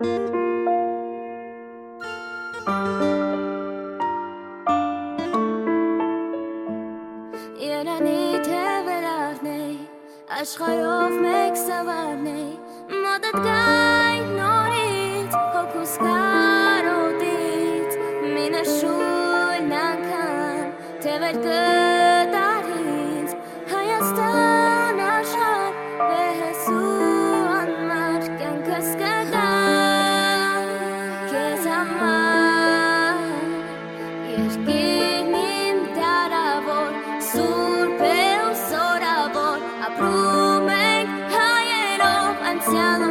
Երանի թե վերարնեի աշխարհով մեկ սավառնեի մոտդ գայ նորից հոգուս կարոտից մի նշույն անգամ թե վեր կտարից Հայաստան աշխարհ վեհեսու անմար կյանքս կգա քեզ համար երկիրն իմ դարավոր Սուրբ է ու սորավոր ապրում ենք հայերով անցյալում